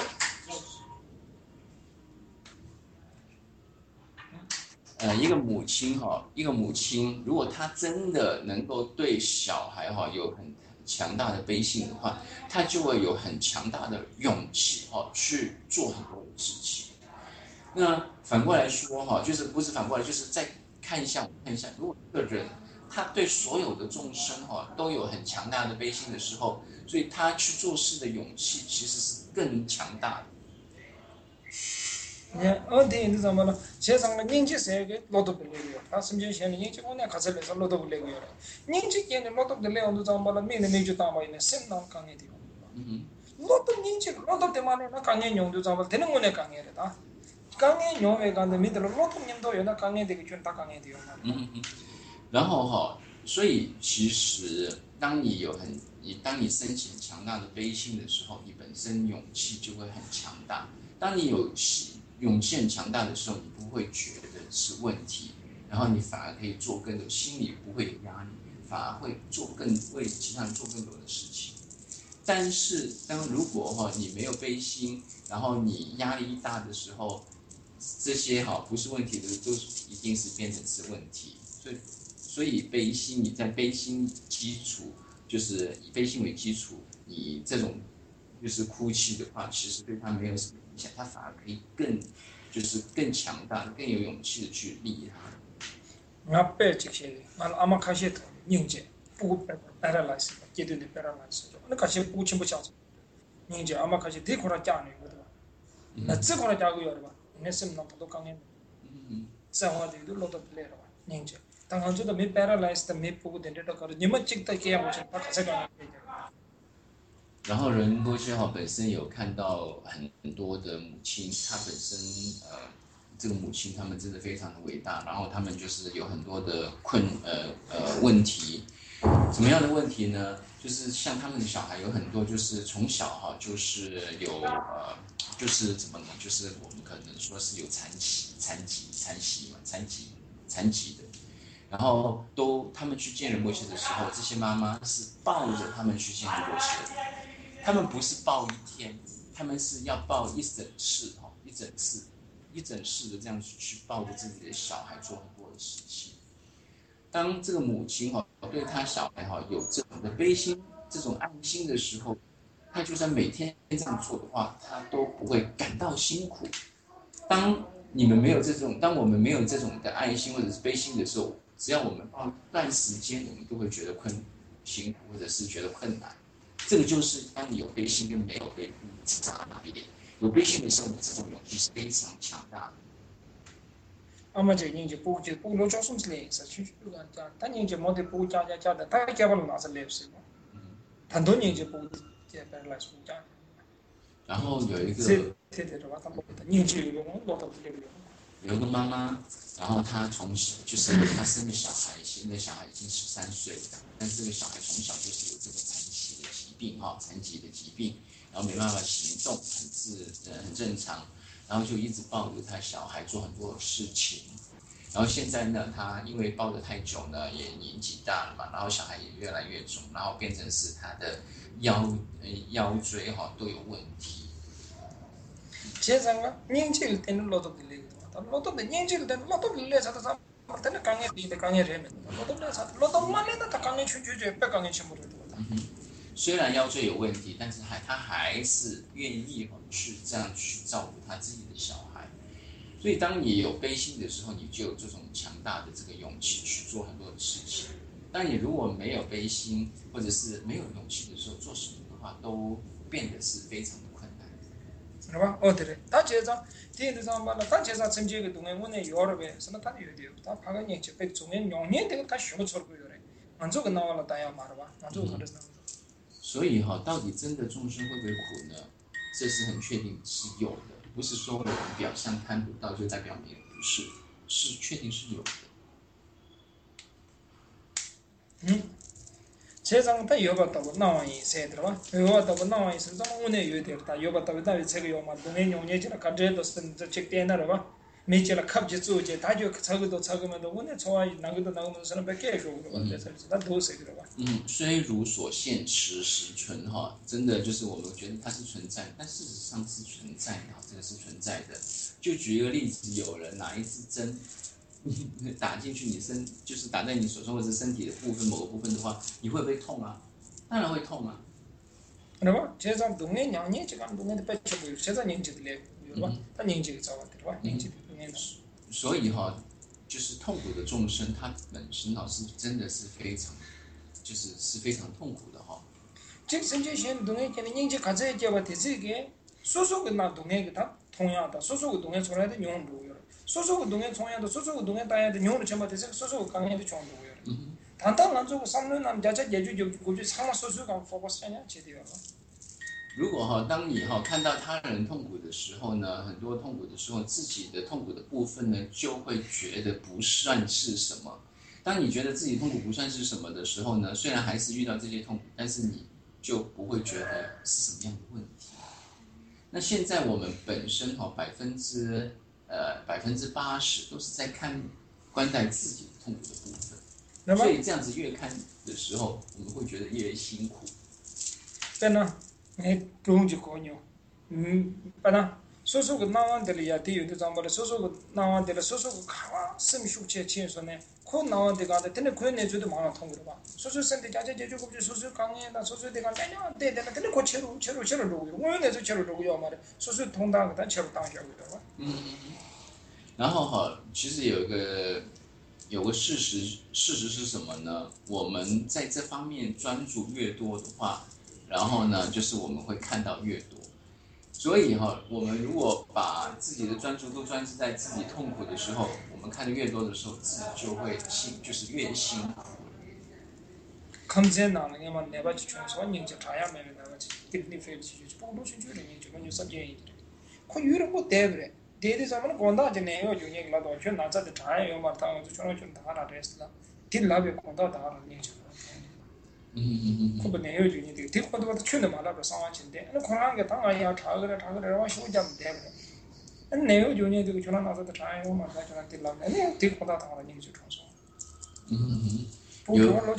一个母亲，如果她真的能够对小孩有很强大的悲心的话，她就会有很强大的勇气去做很多的事情。那反过来说就是不是反过来，就是再看一下，如果一个人他对所有的众生都有很强大的悲心的时候，所以他去做事的勇气其实是更强大的。 어디怎么了？세상에 닝지 세계 로도 빌리고요. 다 심지어는 닝지 오늘 가서서 로도 빌리고요. 닝지 걔는 로도 빌리고도 잠발라 미네 미주 담아이네 sem난 강해 되고. 로도 때문에 나 강해 용도 잠발 되는 거네 강해다. 강해 용에 간데 미들 로도 님도 연나 강해 되게 준다 강해 돼요. 然后所以其实当你升起强大的悲心的时候，你本身勇气就会很强大。当你有勇气很强大的时候，你不会觉得是问题，然后你反而可以做更多，心里不会有压力，反而会为其他人做更多的事情。但是如果你没有悲心，然后你压力大的时候，这些不是问题的都一定是变成是问题。所以悲心，你在悲心基础，就是以悲心为基础，你这种就是哭泣的话，其实对他没有什么影响，他反而可以更强大的、更有勇气的去利益他。 앞에 즉시 아마카시에 닝제 부고 패러라이즈 제대로 패러라이즈 어느 가시 부고 침부 ቻ죠 닝제 아마카시 디코라 짜네 거든 나 찌코라 짜고 여러 봐 내심 넘도 강해 사와디도 로도 플레이로 닝제 당한주도 미 패러라이즈 미 부고 된데도 거든 니만 찍다 게야 뭐지 다 가져가 然后仁波切本身有看到很多的母亲，她本身这个母亲她们真的非常的伟大，然后她们就是有很多的问题，什么样的问题呢？就是像他们的小孩有很多就是从小就是有就是怎么呢？就是我们可能说是有残疾的。然后他们去见仁波切的时候，这些妈妈是抱着他们去见仁波切的，他们不是抱一天，他们是要抱一整世的这样去抱着自己的小孩做很多的事情。当这个母亲对他小孩有这种的悲心、这种爱心的时候，他就算每天这样做的话，他都不会感到辛苦。当我们没有这种的爱心或者是悲心的时候，只要我们抱一段时间，我们都会觉得辛苦或者是觉得困难。这个就是当你有悲心跟没有悲心差别。有悲心的时候，你这种勇气是非常强大的。 아마 제 닝제 부로 조선슬레에서 추추가 다 닝제 모두 부 자자자다 다 개발로 나서 랩스 단돈 닝제 부 제 패러라이즈 부자 然后有一这个这的话，他们的年纪有用，老到不了用。 有个妈妈，然后她从小就是她生个小孩，现在小孩已经13岁了，但是这个小孩从小就是有这个残疾的疾病，然后没办法行动，很正常，然后就一直抱着他小孩做很多事情，然后现在呢，他因为抱得太久呢，也年纪大了嘛，然后小孩也越来越重，然后变成是他的腰椎都有问题。 제가 년치일 때는 로도 빌리고 로도 년치일 때는 로도 빌려서 다 때는 강에 비데 강에 레면 로도 빌려서 로도 만에다 다 강에 춘주제 백 강에 침무를 虽然腰椎有问题，但是他还是愿意去这样去照顾他自己的小孩。所以当你有悲心的时候，你就有这种强大的这个勇气去做很多的事情。但你如果没有悲心，或者是没有勇气的时候，做什么的话都变得是非常的困难。 是吧？어디래? 다 제자 뒤에서 말라 다 제자 점지의 동에 문에 유럽에 서는 다 유대요. 다 파가니 집에 중에 용년 되고 다 쉬고 저고 요래. 만족가 나와라 다야 말아. 만족 그랬어. 所以到底真的众生会不会苦呢？这是很确定是有的，不是说我们表象看不到就代表没有，不是，是确定是有的。 세상다 여봤다고 나와이 세들어 여봤다고 나와이 세상 오늘 요되다 여봤다고 다 제가 요마 동네 용예지라 가제도 쓴 책대나라 봐 메치라 캅지 쪼제 다죠 차고도 차고면도 오늘 좋아이 나고도 나오면서는 밖에 해고 그래서 다 도세 그러 봐 虽如所现实实存真的就是我们觉得它是存在，但事实上是存在的，这个是存在的。就举一个例子，有人拿一支针打进去就是打在你手上或者身体的部分某个部分的话，你会不会痛啊？当然会痛啊。 그래 봐 제가 동네 냥이 지금 동네에 빠져 보여 제가 냥지들래 봐 다 냥지가 잡았대 봐 냥지 동네는 所以就是痛苦的众生，他本身是真的是非常，是非常痛苦的 즉 선제신 동네 걔는 냥지 가져야 잡아 되지게 소소가 나 동네 다 통야다 소소가 동네 소라도 용도 소소가 동네 통야도 소소가 동네 다야도 용도 전부 되서 소소가 강해도 좋은도 단단 안 주고 삼는 남자자 예주 고주 상마 소소가 포커스냐 제대로 如果当你看到他人痛苦的时候呢，很多痛苦的时候，自己的痛苦的部分呢，就会觉得不算是什么。当你觉得自己痛苦不算是什么的时候呢，虽然还是遇到这些痛苦，但是你就不会觉得是什么样的问题。那现在我们本身80%都是在观待自己的痛苦的部分，所以这样子越看的时候，我们会觉得越辛苦。 对呢。동지고요. 바나 소소가 나wan들이야 뒤에도 잠발 소소가 나wan들 소소가 가와 심 숙제 치에서네 코 나wan데가 되는 코에 줘도 많아 통으로 봐. 소소 센데 자제 제주고 소소 강에다 소소 대가 내냐 되는 되는 고체로 로고. 오늘에서 체로 로고요 말에 소소 통당 다 체로 당셔고 봐. 然后其实有个事实是什么呢？我们在这方面专注越多的话，然后呢，就是我们会看到越多，所以我们如果把自己的专注都专注在自己痛苦的时候，我们看的越多的时候，自己就会就是越辛苦。 감세나는 내가 주천서 인제 자야면 내가 기드니 페이지 보도 신주를 인제 먼저 sabje 코 유럽 대브레 대대 zaman 건다 제네요 중에라도 저 나자데 자야요 말타고 저는 좀 다라 레스라 딜라베 건다 다라 인제 그거 내요 중에 되게 대포도 추는 말아서 상황인데 그 코로나가 당아야 자그래 와 쇼잠 되네 내요 중에 되게 저는 나서도 자요 말다 저는 딜라베 네 대포다 다라 인제 좋아서 有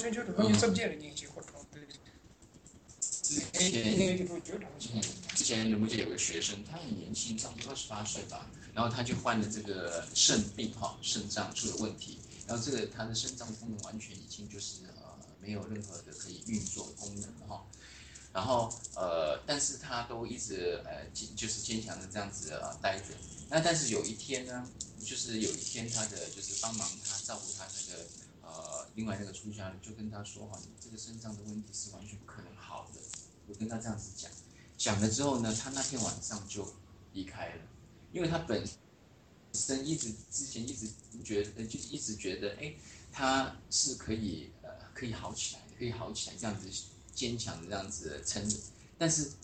之前卢木姐有个学生，他很年轻，差不多28岁吧，然后他就患了这个肾病肾脏出了问题，然后他的肾脏功能完全已经就是没有任何的可以运作的功能了然后但是他都一直就是坚强的这样子待着。那但是有一天呢，他的就是帮忙他照顾他那个另外那个出家人就跟他说你这个肾脏的问题是完全不可能好的。我跟他这样子讲了之后呢，他那天晚上就离开了，因为他本身之前一直觉得他是可以好起来，这样子坚强的这样子撑着，但是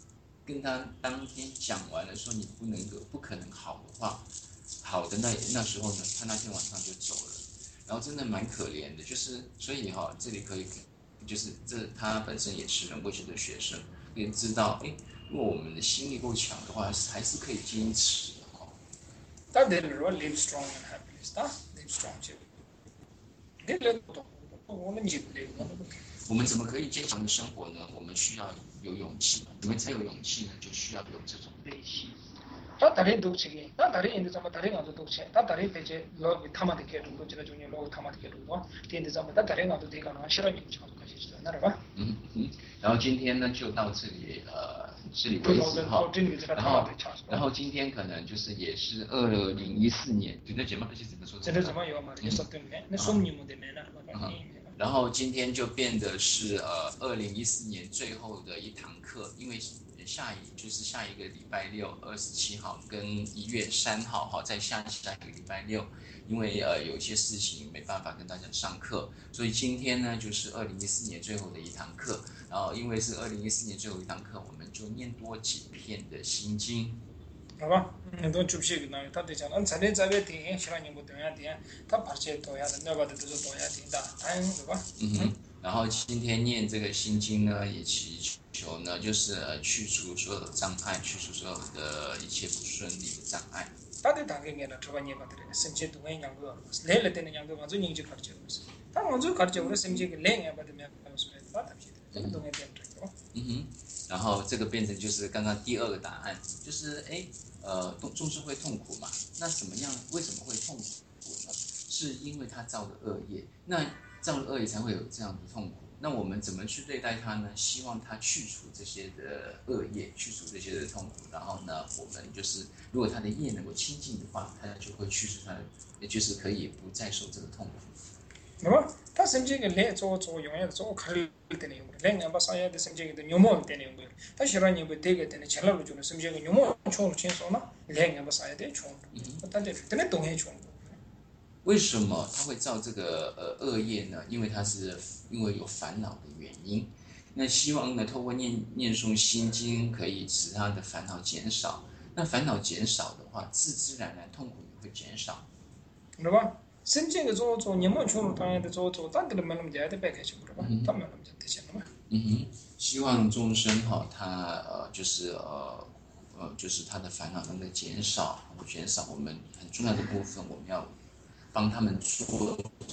跟他当天讲完了说你不可能好的话，好的那时候呢，他那天晚上就走了，然后真的蛮可怜的，就是所以这里可以就是他本身也是仁波切的学生，可以知道，如果我们的心力够强的话，还是可以坚持的但得了 live strong and happiness，tá live strong 就，得了我们就得了。 我们怎么可以坚强的生活呢？我们需要有勇气，我们才有勇气呢，就需要有这种内心。 다 다른 독치기, 다 다른 인도 좀 다른 것도 독치, 다 다른 대체 로 타마데 게도 제가 중에 로 타마데 게도 인도 좀 다 다른 것도 되가 나 싫어 님 좀 가시 있어. 나라 봐. 然后今天呢就到这里为止哈。然后今天可能就是也是2014年，就那节目这些怎么说？ 这怎么有嘛？也是对没？那说明的没呢？ 然后今天就变得是2014年最后的一堂课，因为下一个礼拜六27号跟1月3号在下一个礼拜六，因为有一些事情没办法跟大家上课，所以今天呢就是2014年最后的一堂课。然后因为是2014年最后一堂课，我们就念多几篇的心经。 好吧，都줍시 그나 다 되잖아. 자네 자베 대 시간이 못 되냐 대. 다 받쳐 둬야 돼. 내가都是둬야 된다. 다행对吧？ 然后今天念这个心经呢，也祈求呢，就是去除所有的障碍，去除所有的一切不顺利的障碍。 다들 당연히는 저번에 받으래. 심지 동행 양도 레일 때는 양도 완전 인지 가르쳐 줬어. 다 완전 가르쳐 우리 심지 레일 받으면 무슨 다 답시. 동행 때문에. 然后这个变成就是刚刚第二个答案，就是众生会痛苦嘛？那为什么会痛苦呢？是因为他造的恶业，那造了恶业才会有这样的痛苦。那我们怎么去对待他呢？希望他去除这些的恶业，去除这些的痛苦。然后呢，我们就是如果他的业能够清净的话，他就会去除他的，也就是可以不再受这个痛苦。 那么，他甚至个来做永远做考虑的内容，来俺把啥样的甚至个牛毛的内容，他虽然你不这个的呢，前来路就是甚至个牛毛穷轻松了，来俺把啥样的穷，但这真的东西穷。 为什么他会造这个恶业呢？因为有烦恼的原因。那希望呢，透过念诵心经，可以使他的烦恼减少。那烦恼减少的话，自然痛苦也会减少， 对吧？甚至个做你们穷当然的做，但这个没那么简单，白开心不是吧？他没那么简单钱了嘛。 希望众生他就是他的烦恼能够减少，我们很重要的部分，我们要帮他们做。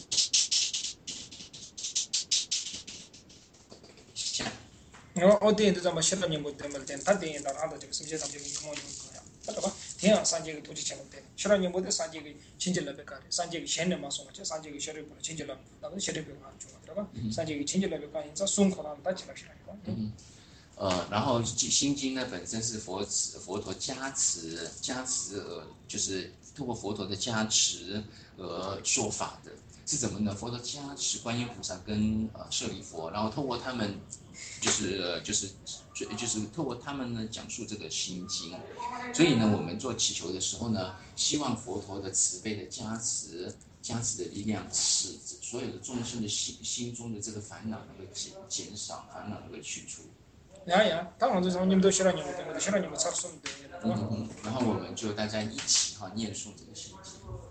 어디에도 좀 싫어하는 것 때문에 다 되는 나라도 지금 심지어 담지 못하는 거야. 맞아. 대한 산지가 도지 잘못돼. 싫어하는 것도 산지가 진실을 배가래. 산지가 현내 마송을 산지가 셔를 보는 진실을 나도 셔를 배가 좀 들어가. 산지가 진실을 배가 인자 송코랑 다 지나시라니까. 然后心经呢本身是佛陀加持就是透过佛陀的加持而说法的，是怎么呢？佛陀加持观音菩萨跟舍利佛，然后透过他们就是透过他们呢讲述这个心经，所以呢我们做祈求的时候呢，希望佛陀的慈悲的加持的力量，使所有的众生的心中的这个烦恼能够减少，烦恼能够去除。 呀，当然就是你们都싫어하는 것 때문에 싫어하는 거 잘 쓰면 돼. 然后我们就大家一起念诵这个心经。